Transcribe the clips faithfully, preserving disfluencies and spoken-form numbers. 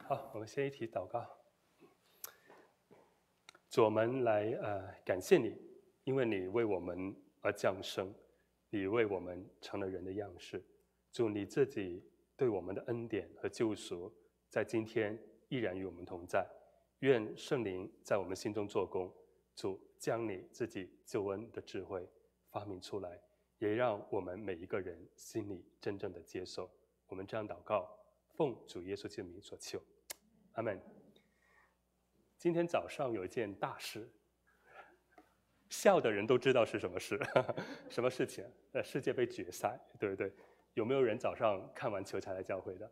好，我们先一起祷告。主，我们来呃感谢你，因为你为我们而降生，你为我们成了人的样式。主，你自己对我们的恩典和救赎，在今天依然与我们同在。愿圣灵在我们心中做工，主将你自己救恩的智慧发明出来，也让我们每一个人心里真正的接受。我们这样祷告，奉主耶稣基督的名所求，阿们。今天早上有一件大事，笑的人都知道是什么事，什么事情？呃，世界杯决赛，对不对？有没有人早上看完球才来教会的？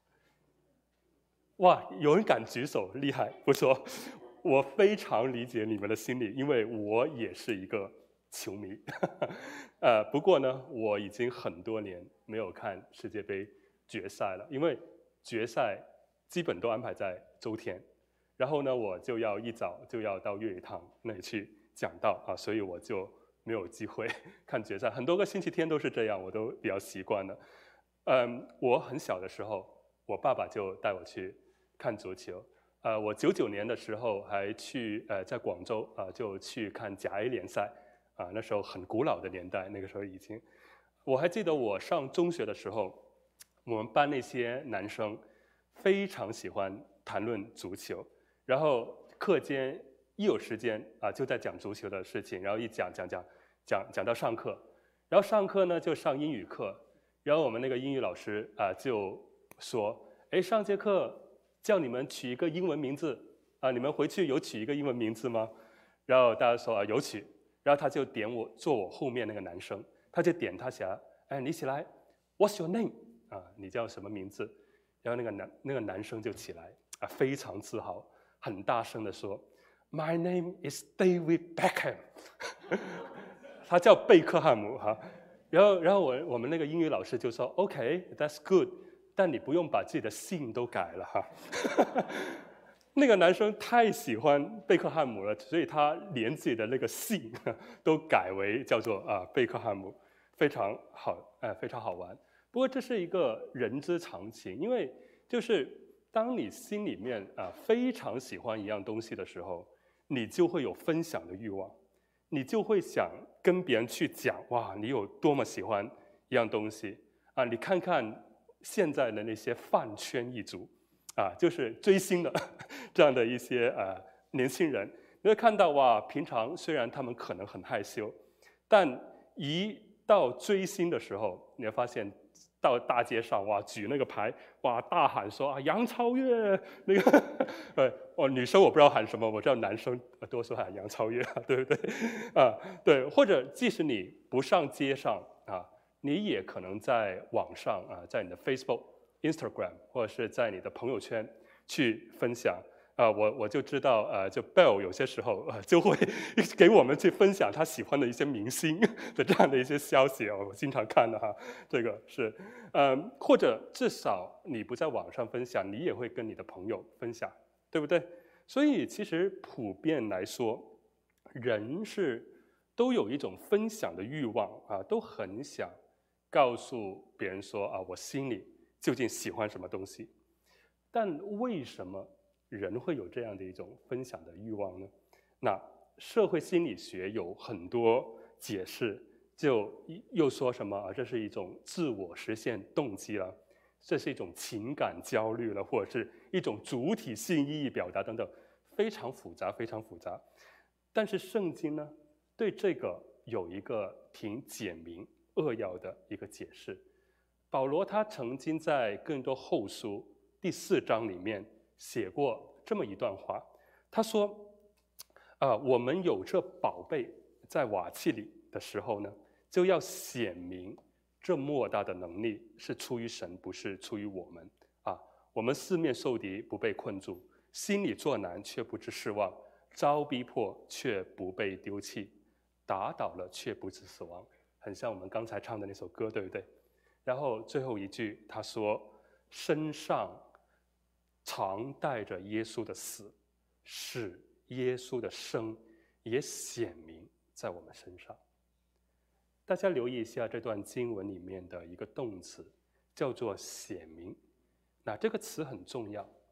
哇，有人敢举手，厉害，不错。我非常理解你们的心理，因为我也是一个球迷。呃，不过呢，我已经很多年没有看世界杯决赛了，因为决赛基本都安排在周天。然后呢，我就要一早就要到粤语堂那里去讲道啊，所以我就没有机会看决赛。很多个星期天都是这样，我都比较习惯了。嗯，我很小的时候，我爸爸就带我去看足球。呃，我九九年的时候还去呃在广州啊、呃，就去看甲 A 联赛啊、呃，那时候很古老的年代，那个时候已经。我还记得我上中学的时候，我们班那些男生非常喜欢谈论足球。然后课间一有时间啊，就在讲足球的事情，然后一讲讲讲讲讲到上课，然后上课呢就上英语课，然后我们那个英语老师啊就说，哎，上节课叫你们取一个英文名字啊，你们回去有取一个英文名字吗？然后大家说啊有取，然后他就点我坐我后面那个男生，他就点他起来，哎，你起来 ，What's your name？ 啊，你叫什么名字？然后那个男那个男生就起来啊，非常自豪。很大声的说 ，My name is David Beckham 。他叫贝克汉姆哈。然后，然后我我们那个英语老师就说 ，OK，that's good， 但你不用把自己的姓都改了哈。那个男生太喜欢贝克汉姆了，所以他连自己的那个姓都改为叫做啊贝克汉姆，非常好，呃，非常好玩。不过这是一个人之常情，因为就是。当你心里面啊非常喜欢一样东西的时候，你就会有分享的欲望，你就会想跟别人去讲，哇，你有多么喜欢一样东西啊！你看看现在的那些饭圈一族啊，就是追星的这样的一些呃年轻人，你会看到哇，平常虽然他们可能很害羞，但一到追星的时候，你会发现。到大街上哇，举那个牌哇，大喊说啊，杨超越那个，呃，哦，女生我不知道喊什么，我知道男生多数喊杨超越，对不对？啊，对，或者即使你不上街上啊，你也可能在网上啊，在你的 Facebook、Instagram 或者是在你的朋友圈去分享。啊，我我就知道，呃，就 Bell 有些时候呃就会给我们去分享他喜欢的一些明星的这样的一些消息哦，我经常看的哈，这个是，呃，或者至少你不在网上分享，你也会跟你的朋友分享，对不对？所以其实普遍来说，人是都有一种分享的欲望啊，都很想告诉别人说啊，我心里究竟喜欢什么东西，但为什么？人会有这样的一种分享的欲望呢？那社会心理学有很多解释，就又说什么啊，这是一种自我实现动机了，这是一种情感焦虑了，或者是一种主体性意义表达等等，非常复杂，非常复杂。但是圣经呢，对这个有一个挺简明扼要的一个解释。保罗他曾经在更多后书第四章里面。写过这么一段话，他说：“啊、呃，我们有这宝贝在瓦器里的时候呢，就要显明这莫大的能力是出于神，不是出于我们啊。我们四面受敌，不被困住；心里作难，却不致失望；遭逼迫，却不被丢弃；打倒了，却不致死亡。”很像我们刚才唱的那首歌，对不对？然后最后一句，他说：“身上。”常带着耶稣的死，使耶稣的生也显明在我们身上。大家留意一下这段经文里面的一个动词，叫做显明。那这个词很重要。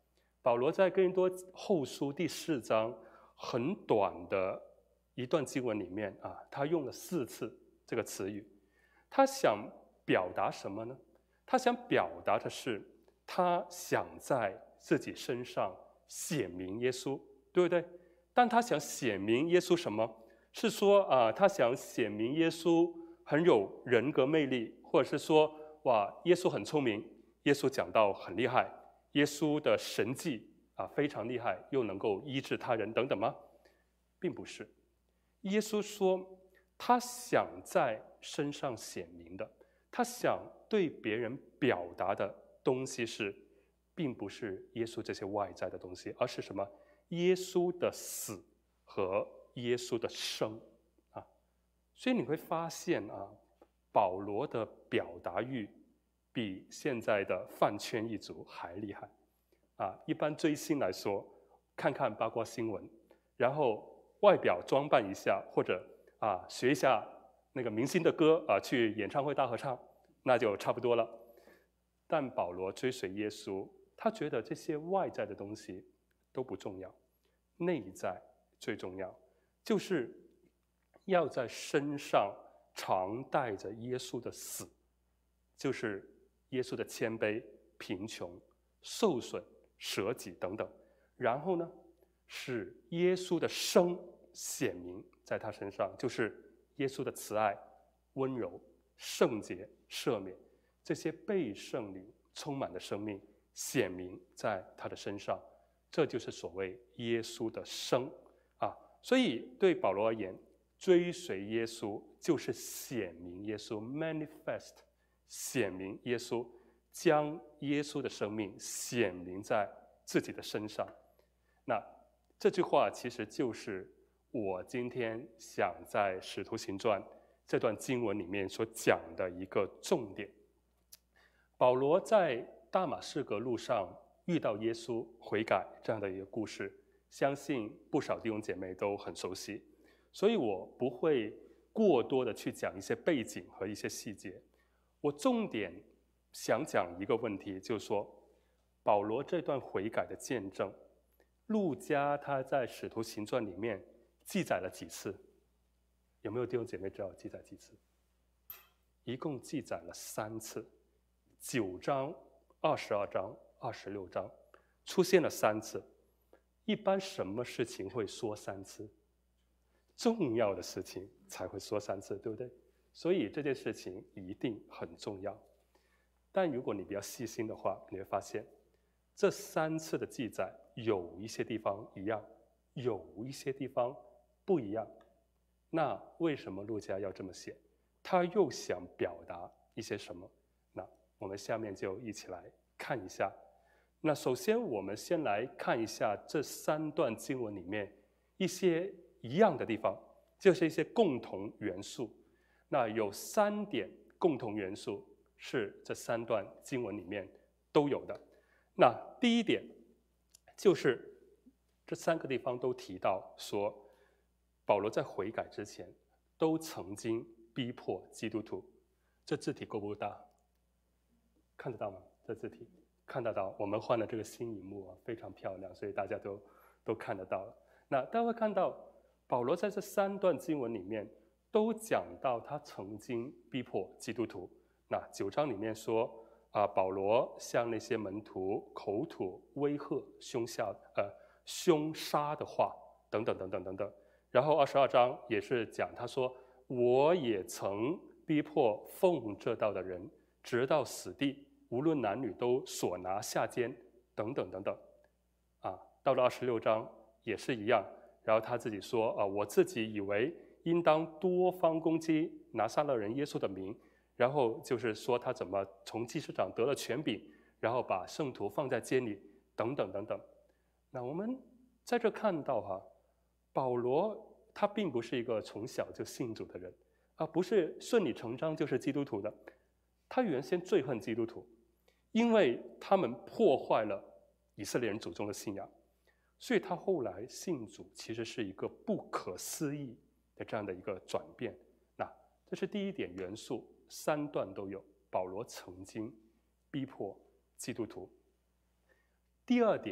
保罗在哥林多后书第四章很短的一段经文里面啊，他用了四次这个词语。他想表达什么呢？他想表达的是，他想在自己身上显明耶稣，对不对？但他想显明耶稣什么？是说啊、呃，他想显明耶稣很有人格魅力，或者是说，哇，耶稣很聪明，耶稣讲道很厉害，耶稣的神迹啊非常厉害，又能够医治他人等等吗？并不是。耶稣说，他想在身上显明的，他想对别人表达的东西是，并不是耶稣这些外在的东西，而是什么？耶稣的死和耶稣的生啊。所以你会发现啊，保罗的表达欲比现在的饭圈一族还厉害啊。一般追星来说，看看八卦新闻，然后外表装扮一下，或者啊学一下那个明星的歌啊，去演唱会大合唱，那就差不多了。但保罗追随耶稣，他觉得这些外在的东西都不重要，内在最重要，就是要在身上常带着耶稣的死，就是耶稣的谦卑、贫穷、受损、舍己等等。然后呢，使耶稣的生显明在他身上，就是耶稣的慈爱、温柔、圣洁、赦免，这些被圣灵充满的生命显明在他的身上，这就是所谓耶稣的生啊。所以对保罗而言，追随耶稣就是显明耶稣 manifest 显明耶稣，将耶稣的生命显明在自己的身上。那这句话其实就是我今天想在《使徒行传》这段经文里面所讲的一个重点。保罗在大马士革路上遇到耶稣悔改这样的一个故事，相信不少弟兄姐妹都很熟悉，所以我不会过多的去讲一些背景和一些细节。我重点想讲一个问题，就是说保罗这段悔改的见证，路加他在《使徒行传》里面记载了几次？有没有弟兄姐妹知道记载几次？一共记载了三次，九章、二十二章、二十六章，出现了三次。一般什么事情会说三次？重要的事情才会说三次，对不对？所以这件事情一定很重要。但如果你比较细心的话，你会发现这三次的记载有一些地方一样，有一些地方不一样。那为什么路加要这么写？他又想表达一些什么？那我们下面就一起来看一下。那首先我们先来看一下这三段经文里面一些一样的地方，就是一些共同元素。那有三点共同元素是这三段经文里面都有的。那第一点就是这三个地方都提到说，保罗在悔改之前都曾经逼迫基督徒。这字体够不够大？看得到吗？这字体看得到。我们换了这个新荧幕啊，非常漂亮，所以大家都都看得到了。那大家会看到保罗在这三段经文里面都讲到他曾经逼迫基督徒。那九章里面说啊，保罗向那些门徒口吐威吓、凶下呃凶杀的话，等等等等等等。然后二十二章也是讲，他说我也曾逼迫奉这道的人，直到死地，无论男女都所拿下监，等等等等。啊，到了二十六章也是一样。然后他自己说啊，我自己以为应当多方攻击拿撒勒人耶稣的名。然后就是说他怎么从祭司长得了权柄，然后把圣徒放在监里，等等等等。那我们在这看到哈、啊，保罗他并不是一个从小就信主的人啊，不是顺理成章就是基督徒的。他原先最恨基督徒，因为他们破坏了以色列人祖宗的信仰，所以他后来信主其实是一个不可思议的这样的一个转变。那这是第一点元素。三段都有，保罗曾经逼迫基督徒。第二点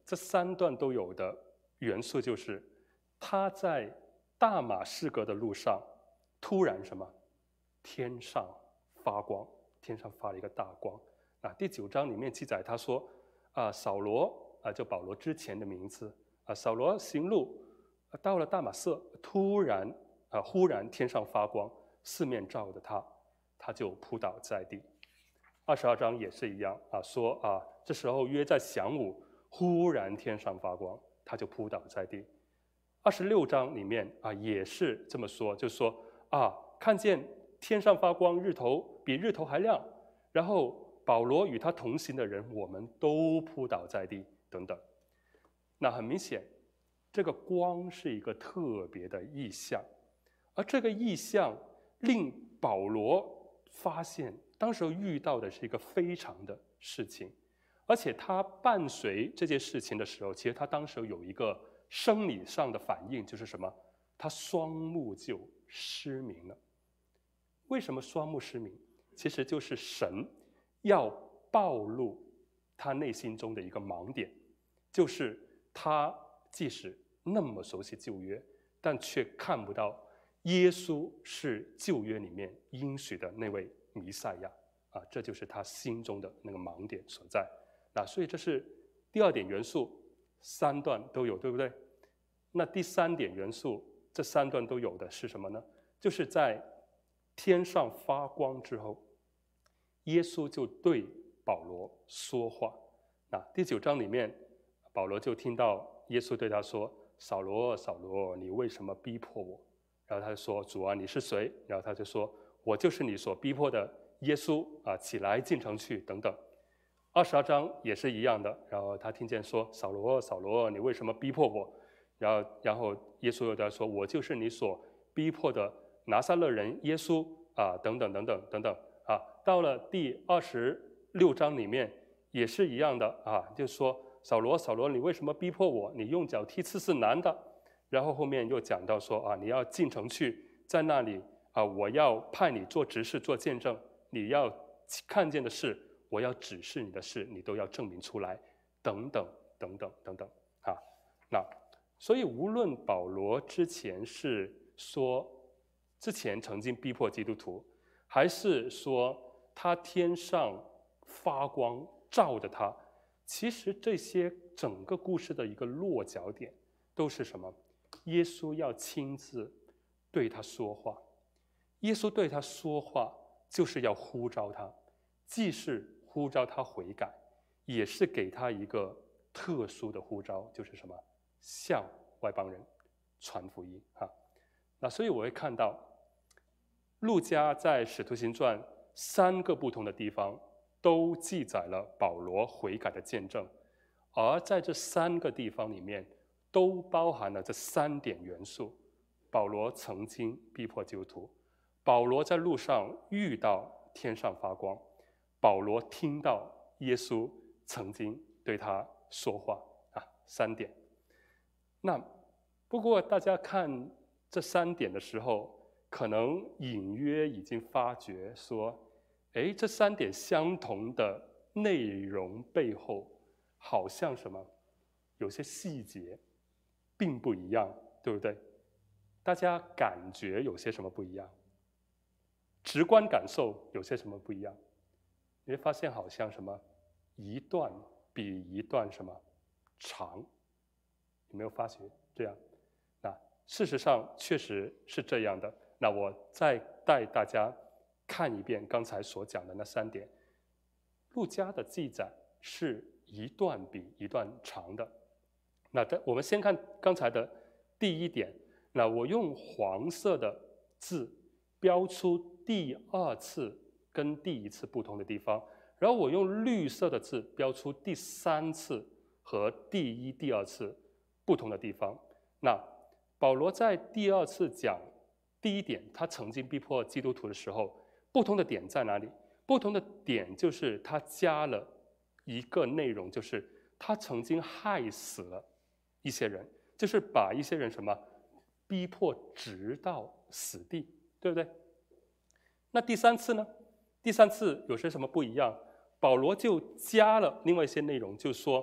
这三段都有的元素就是他在大马士革的路上，突然什么？天上发光，天上发了一个大光。啊，第九章里面记载他说，啊，扫罗啊，就保罗之前的名字啊，扫罗行路，啊、到了大马色，突然啊，忽然天上发光，四面照着他，他就扑倒在地。二十二章也是一样啊，说啊，这时候约在晌午，忽然天上发光，他就扑倒在地。二十六章里面啊，也是这么说，就说啊，看见天上发光，日头比日头还亮，然后保罗与他同行的人，我们都扑倒在地，等等。那很明显，这个光是一个特别的意象，而这个意象令保罗发现，当时遇到的是一个非常的事情，而且他伴随这件事情的时候，其实他当时有一个生理上的反应，就是什么？他双目就失明了。为什么双目失明？其实就是神要暴露他内心中的一个盲点，就是他即使那么熟悉旧约，但却看不到耶稣是旧约里面应许的那位弥赛亚啊，这就是他心中的那个盲点所在。那所以这是第二点元素，三段都有，对不对？那第三点元素，这三段都有的是什么呢？就是在天上发光之后，耶稣就对保罗说话。那第九章里面，保罗就听到耶稣对他说：“扫罗，扫罗，你为什么逼迫我？”然后他就说：“主啊，你是谁？”然后他就说：“我就是你所逼迫的耶稣啊，起来进城去。”等等。二十二章也是一样的，然后他听见说：“扫罗，扫罗，你为什么逼迫我？”然后，然后耶稣又对他说：“我就是你所逼迫的拿撒勒人耶稣啊，等等等等等等啊。”到了第二十六章里面也是一样的啊，就说：“扫罗，扫罗，你为什么逼迫我？你用脚踢刺是难的。”然后后面又讲到说：“啊，你要进城去，在那里啊，我要派你做执事，做见证，你要看见的事。”我要指示你的事，你都要证明出来，等等等等等等啊。那所以无论保罗之前是说之前曾经逼迫基督徒，还是说他天上发光照着他，其实这些整个故事的一个落脚点都是什么？耶稣要亲自对他说话，耶稣对他说话就是要呼召他，既是呼召他悔改，也是给他一个特殊的呼召，就是什么？向外邦人传福音啊。那所以我会看到，路加在使徒行传三个不同的地方都记载了保罗悔改的见证，而在这三个地方里面都包含了这三点元素：保罗曾经逼迫基督徒，保罗在路上遇到天上发光，保罗听到耶稣曾经对他说话啊，三点。那不过大家看这三点的时候，可能隐约已经发觉说，哎，这三点相同的内容背后，好像什么，有些细节并不一样，对不对？大家感觉有些什么不一样？直观感受有些什么不一样？你会发现好像什么一段比一段什么长，有没有发觉这样？那事实上确实是这样的。那我再带大家看一遍刚才所讲的那三点。路加的记载是一段比一段长的。那我们先看刚才的第一点。那我用黄色的字标出第二次跟第一次不同的地方，然后我用绿色的字标出第三次和第一、第二次不同的地方。那保罗在第二次讲第一点，他曾经逼迫基督徒的时候，不同的点在哪里？不同的点就是他加了一个内容，就是他曾经害死了一些人，就是把一些人什么逼迫直到死地，对不对？那第三次呢？第三次有些什么不一样？保罗就加了另外一些内容，就说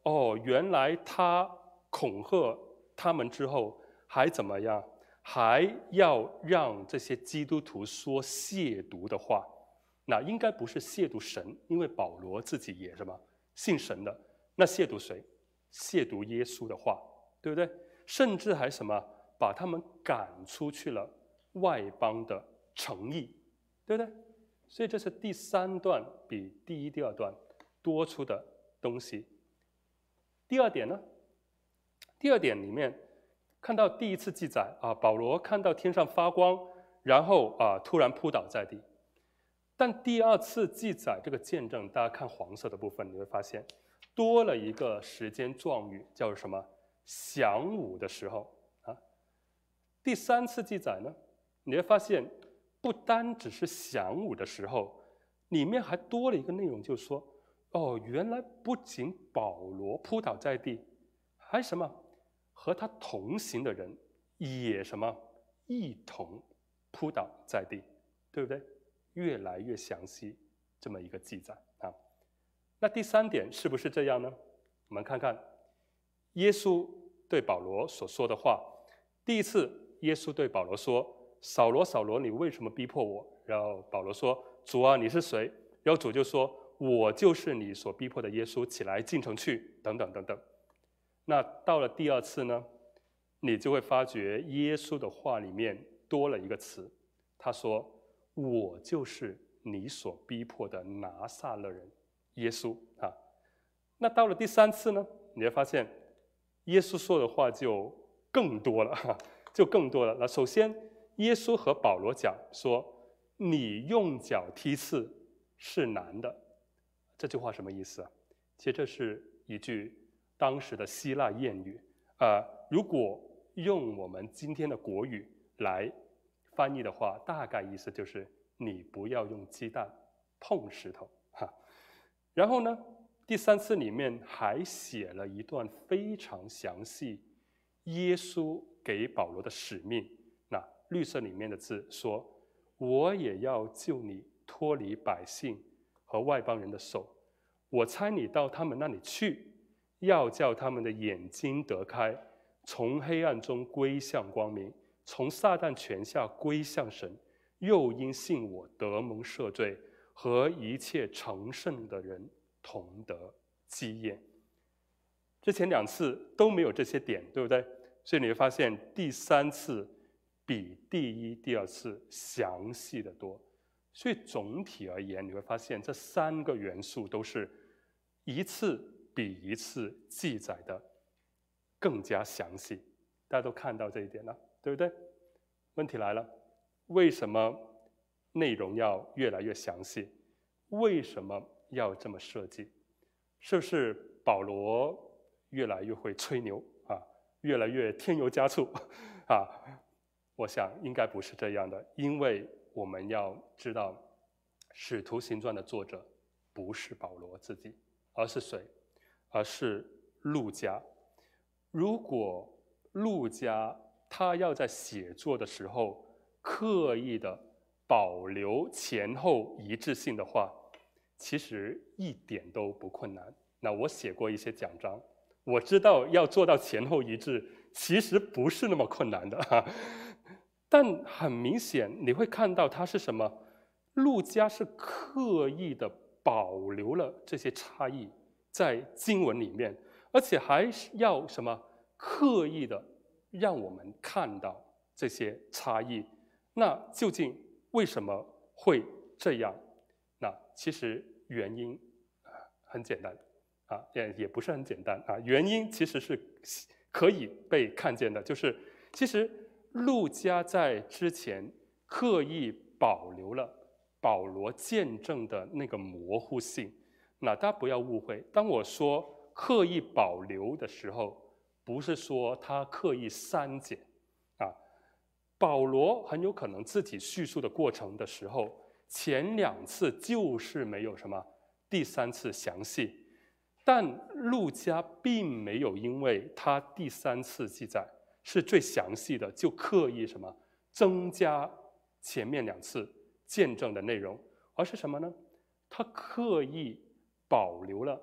哦，原来他恐吓他们之后还怎么样？还要让这些基督徒说亵渎的话。那应该不是亵渎神，因为保罗自己也什么信神的。那亵渎谁？亵渎耶稣的话，对不对？甚至还什么把他们赶出去了外邦的城邑，对不对？所以这是第三段比第一、第二段多出的东西。第二点呢？第二点里面看到第一次记载啊，保罗看到天上发光，然后啊突然扑倒在地。但第二次记载这个见证，大家看黄色的部分，你会发现多了一个时间状语，叫什么？晌午的时候啊。第三次记载呢，你会发现不单只是晌午的时候，里面还多了一个内容，就是说，哦，原来不仅保罗扑倒在地，还什么和他同行的人也什么一同扑倒在地，对不对？越来越详细这么一个记载啊。那第三点是不是这样呢？我们看看耶稣对保罗所说的话。第一次耶稣对保罗说：扫罗扫罗，你为什么逼迫我？然后保罗说：主啊，你是谁？然后主就说：我就是你所逼迫的耶稣，起来进城去，等等等等。那到了第二次呢，你就会发觉耶稣的话里面多了一个词，他说：我就是你所逼迫的拿撒勒人耶稣啊。那到了第三次呢，你会发现耶稣说的话就更多了，就更多了。那首先，耶稣和保罗讲说：你用脚踢刺是难的。这句话什么意思啊？其实这是一句当时的希腊谚语，呃，如果用我们今天的国语来翻译的话，大概意思就是你不要用鸡蛋碰石头哈。然后呢，第三次里面还写了一段非常详细耶稣给保罗的使命。那绿色里面的字说：我也要救你脱离百姓和外邦人的手，我差你到他们那里去，要叫他们的眼睛得开，从黑暗中归向光明，从撒旦权下归向神，又因信我得蒙赦罪，和一切成圣的人同得基业。之前两次都没有这些点，对不对？所以你会发现第三次比第一、第二次详细的多。所以总体而言，你会发现这三个元素都是一次比一次记载的更加详细。大家都看到这一点了，对不对？问题来了，为什么内容要越来越详细？为什么要这么设计？是不是保罗越来越会吹牛啊？越来越添油加醋啊？我想应该不是这样的，因为我们要知道，《使徒行传》的作者不是保罗自己，而是谁？而是路加。如果路加他要在写作的时候刻意的保留前后一致性的话，其实一点都不困难。那我写过一些讲章，我知道要做到前后一致，其实不是那么困难的哈。但很明显，你会看到他是什么？路加是刻意的保留了这些差异在经文里面，而且还要什么？刻意的让我们看到这些差异。那究竟为什么会这样？那其实原因很简单啊，也也不是很简单啊。原因其实是可以被看见的，就是其实路加在之前刻意保留了保罗见证的那个模糊性。那大家不要误会，当我说刻意保留的时候，不是说他刻意删减啊。保罗很有可能自己叙述的过程的时候，前两次就是没有什么第三次详细，但路加并没有因为他第三次记载是最详细的，就刻意什么增加前面两次见证的内容，而是什么呢？他刻意保留了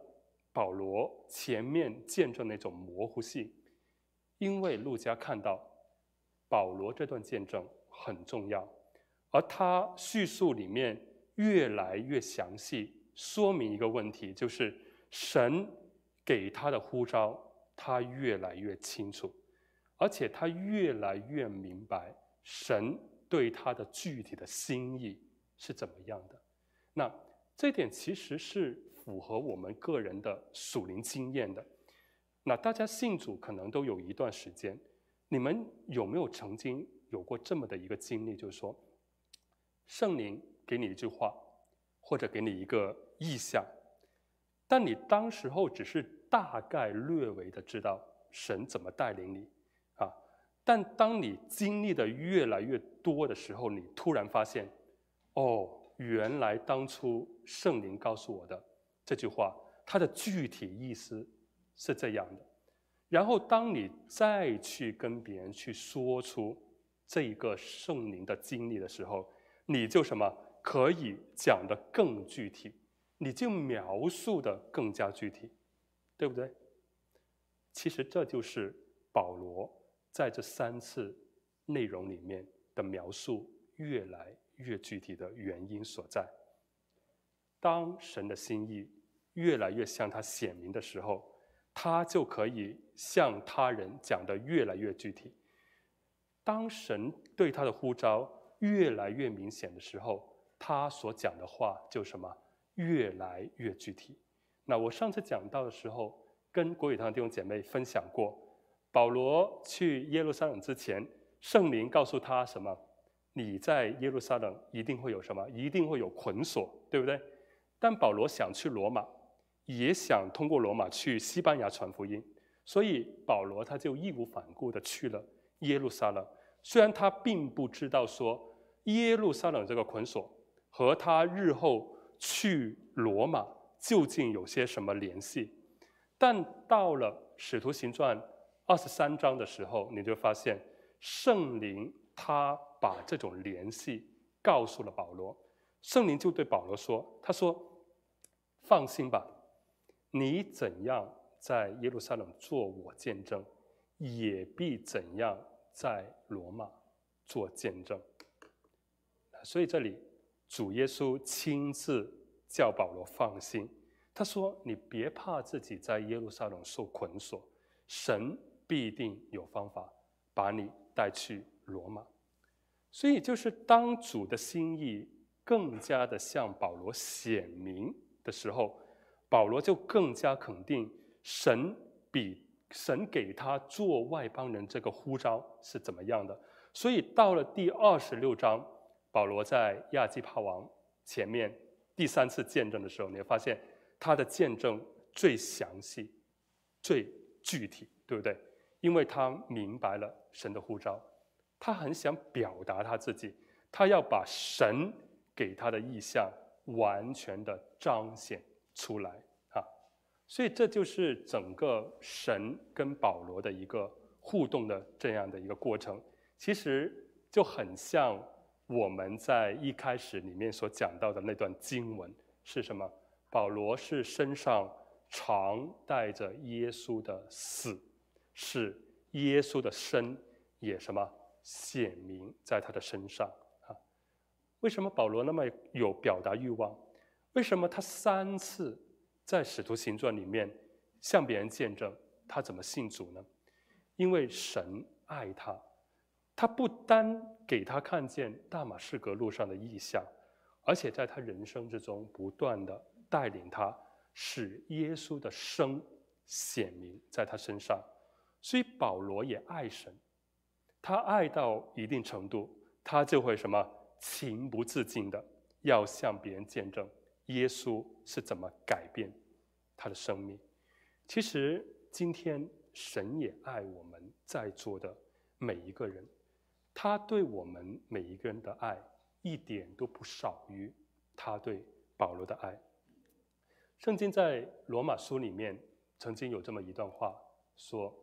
保罗前面见证那种模糊性，因为路加看到保罗这段见证很重要，而他叙述里面越来越详细，说明一个问题，就是神给他的呼召，他越来越清楚，而且他越来越明白神对他的具体的心意是怎么样的。那这点其实是符合我们个人的属灵经验的。那大家信主可能都有一段时间，你们有没有曾经有过这么的一个经历，就是说圣灵给你一句话，或者给你一个意象，但你当时候只是大概略微的知道神怎么带领你啊，但当你经历的越来越多的时候，你突然发现，哦，原来当初圣灵告诉我的这句话，它的具体意思是这样的。然后当你再去跟别人去说出这一个圣灵的经历的时候，你就什么可以讲得更具体，你就描述得更加具体，对不对？其实这就是保罗在这三次内容里面的描述越来越具体的原因所在。当神的心意越来越向他显明的时候，他就可以向他人讲得越来越具体。当神对他的呼召越来越明显的时候，他所讲的话就什么越来越具体。那我上次讲到的时候，跟国语堂的弟兄姐妹分享过，保罗去耶路撒冷之前，圣灵告诉他什么？你在耶路撒冷一定会有什么？一定会有捆锁，对不对？但保罗想去罗马，也想通过罗马去西班牙传福音，所以保罗他就义无反顾地去了耶路撒冷。虽然他并不知道说耶路撒冷这个捆锁和他日后去罗马究竟有些什么联系，但到了使徒行传二十三章的时候，你就发现圣灵他把这种联系告诉了保罗。圣灵就对保罗说，他说放心吧，你怎样在耶路撒冷做我见证，也必怎样在罗马做见证。所以这里主耶稣亲自叫保罗放心，他说你别怕自己在耶路撒冷受捆锁，神必定有方法把你带去罗马。所以就是当主的心意更加的向保罗显明的时候，保罗就更加肯定神比神给他做外邦人这个呼召是怎么样的。所以到了第二十六章，保罗在亚基帕王前面第三次见证的时候，你会发现他的见证最详细最具体，对不对？因为他明白了神的呼召，他很想表达他自己，他要把神给他的意象完全的彰显出来啊！所以这就是整个神跟保罗的一个互动的这样的一个过程，其实就很像我们在一开始里面所讲到的那段经文是什么？保罗是身上常带着耶稣的死，是耶稣的生也什么显明在他的身上啊？为什么保罗那么有表达欲望？为什么他三次在使徒行传里面向别人见证他怎么信主呢？因为神爱他，他不单给他看见大马士革路上的异象，而且在他人生之中不断的带领他，使耶稣的生显明在他身上。所以保罗也爱神，他爱到一定程度，他就会什么情不自禁的要向别人见证耶稣是怎么改变他的生命。其实今天神也爱我们在座的每一个人，他对我们每一个人的爱一点都不少于他对保罗的爱。圣经在罗马书里面曾经有这么一段话说，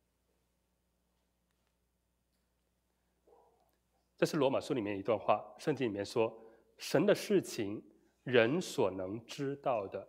这是罗马书里面一段话，圣经里面说，神的事情人所能知道的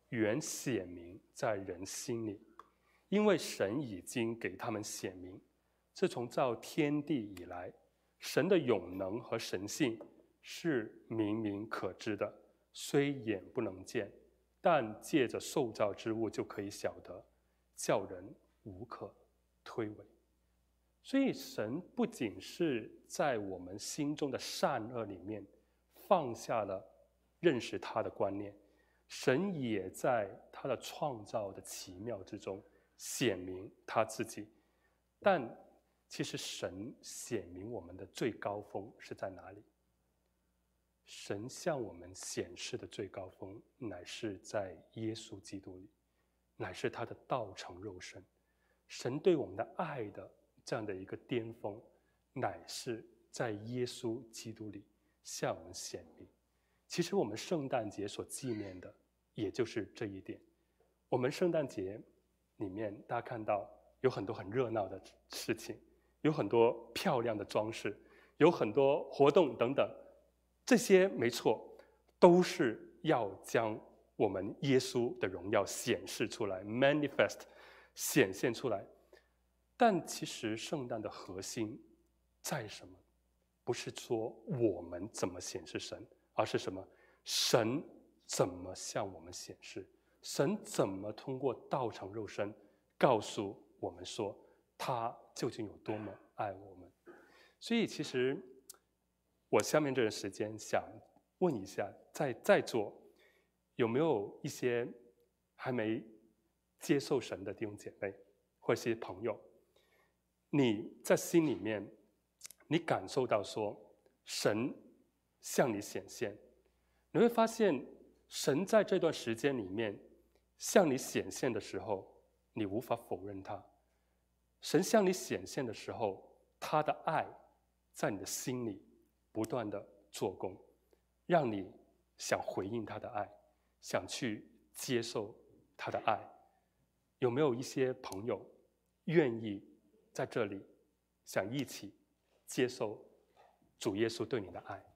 原显明在人心里，因为神已经给他们显明，自从造天地以来，神的永能和神性是明明可知的，虽眼不能见，但借着受造之物就可以晓得，叫人无可推诿。所以神不仅是在我们心中的善恶里面放下了认识他的观念，神也在他的创造的奇妙之中显明他自己。但其实神显明我们的最高峰是在哪里？神向我们显示的最高峰乃是在耶稣基督里，乃是他的道成肉身。神对我们的爱的这样的一个巅峰，乃是在耶稣基督里向我们显明。其实我们圣诞节所纪念的也就是这一点。我们圣诞节里面大家看到有很多很热闹的事情，有很多漂亮的装饰，有很多活动等等，这些没错，都是要将我们耶稣的荣耀显示出来 manifest 显现出来。但其实圣诞的核心在什么？不是说我们怎么显示神，而是什么？神怎么向我们显示？神怎么通过道成肉身告诉我们说他究竟有多么爱我们？所以其实我下面这段时间想问一下，在在座有没有一些还没接受神的弟兄姐妹或是朋友，你在心里面你感受到说神向你显现，你会发现神在这段时间里面向你显现的时候，你无法否认他。神向你显现的时候，他的爱在你的心里不断的做工，让你想回应他的爱，想去接受他的爱。有没有一些朋友愿意在这里想一起接受主耶稣对你的爱？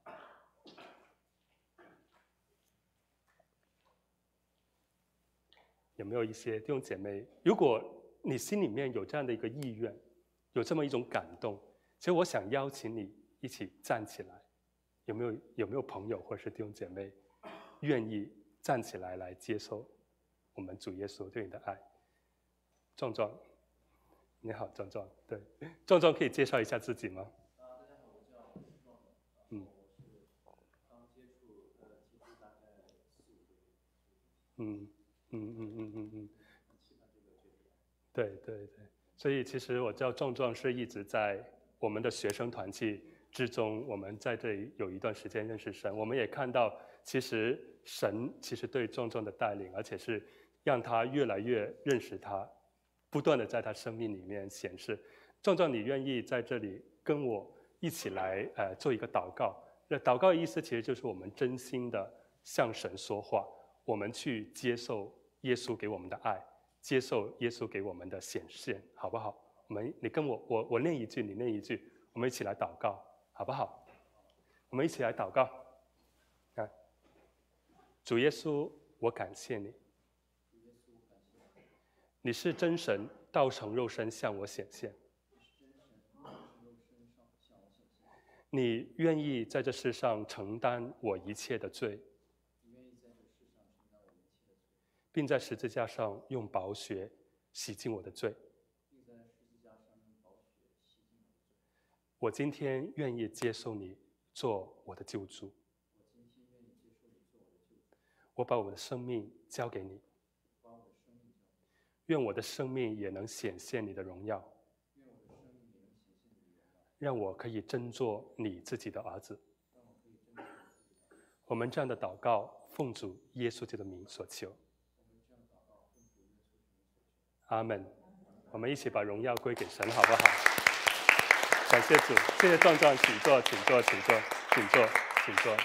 有没有一些弟兄姐妹，如果你心里面有这样的一个意愿，有这么一种感动，其实我想邀请你一起站起来。有没有有没有朋友或是弟兄姐妹愿意站起来来接受我们主耶稣对你的爱？壮壮，你好，壮壮，对，壮壮可以介绍一下自己吗？ 啊，大家好，我叫壮壮， 嗯， 我是刚接触呃基督大概四五个月， 嗯嗯嗯嗯嗯嗯， 很期盼这个决定。 对对对，所以其实我知道壮壮是一直在我们的学生团契之中，我们在这里有一段时间认识神，我们也看到其实神其实对壮壮的带领，而且是让他越来越认识他，不断的在他生命里面显示。壮壮，你愿意在这里跟我一起来呃做一个祷告？那祷告的意思其实就是我们真心的向神说话，我们去接受耶稣给我们的爱，接受耶稣给我们的显现，好不好？我们你跟我我我念一句，你念一句，我们一起来祷告，好不好？我们一起来祷告。啊，主耶稣，我感谢你， 主耶稣，感谢你， 你是真神，道成肉身向我显现。 你是真神，道成肉身上向我显现。 你愿意在这世上承担我一切的罪， 你愿意在这世上承担我一切的罪， 并在十字架上用宝血洗净我的罪。 并在十字架上用宝血洗净我的罪。 我今天愿意接受你做我的救主， 我今天愿意接受你做我的救主， 我把我的生命交给你， 把我的生命交给你， 愿我的生命也能显现你的荣耀， 愿我的生命也能显现你的荣耀， 让我可以真做你自己的儿子。 让我可以真正的自己的儿子。 我们这样的祷告，奉主耶稣基督的名所求， 我们这样祷告，奉主耶稣基督的名所求。 阿门。我们一起把荣耀归给神，好不好？感谢主，谢谢壮壮，请坐，请坐，请坐，请坐，请坐。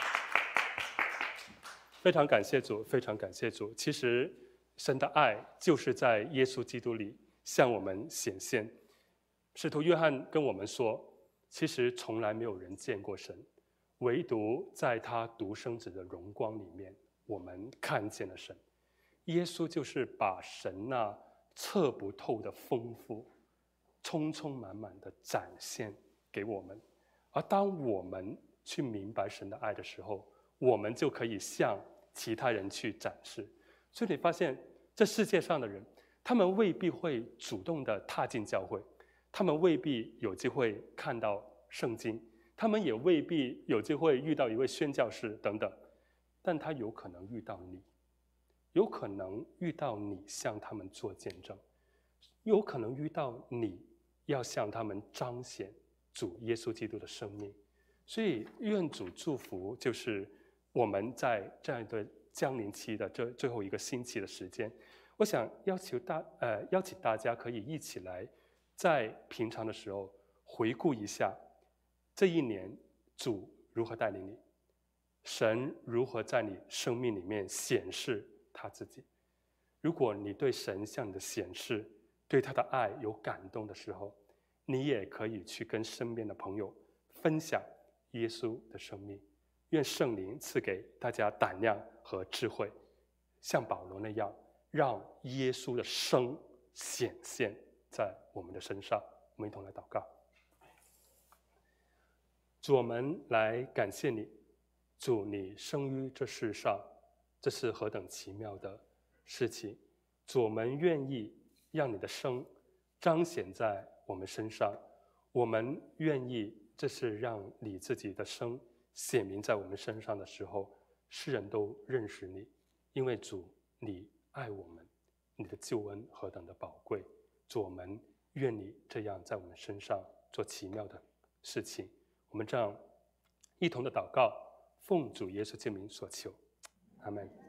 非常感谢主，非常感谢主。其实神的爱就是在耶稣基督里向我们显现。使徒约翰跟我们说，其实从来没有人见过神，唯独在他独生子的荣光里面，我们看见了神。 耶稣就是把神那测不透的丰富，充充满满的展现给我们。而当我们去明白神的爱的时候，我们就可以向其他人去展示。所以你发现这世界上的人，他们未必会主动的踏进教会，他们未必有机会看到圣经，他们也未必有机会遇到一位宣教士等等，但他有可能遇到你，有可能遇到你向他们做见证，有可能遇到你要向他们彰显主耶稣基督的生命。所以愿主祝福，就是我们在这样一个降临期的这最后一个星期的时间，我想要求大呃邀请大家可以一起来，在平常的时候回顾一下这一年主如何带领你，神如何在你生命里面显示他自己。如果你对神向你的显示，对他的爱有感动的时候，你也可以去跟身边的朋友分享耶稣的生命。愿圣灵赐给大家胆量和智慧，像保罗那样，让耶稣的生显现在我们的身上。我们一同来祷告。主，我们来感谢你，主，你生于这世上，这是何等奇妙的事情。主，我们愿意让你的生彰显在我们身上，我们愿意这是让你自己的生显明在我们身上的时候，世人都认识你，因为主你爱我们，你的救恩何等的宝贵。主，我们愿你这样在我们身上做奇妙的事情。我们这样一同的祷告，奉主耶稣之名所求，阿们。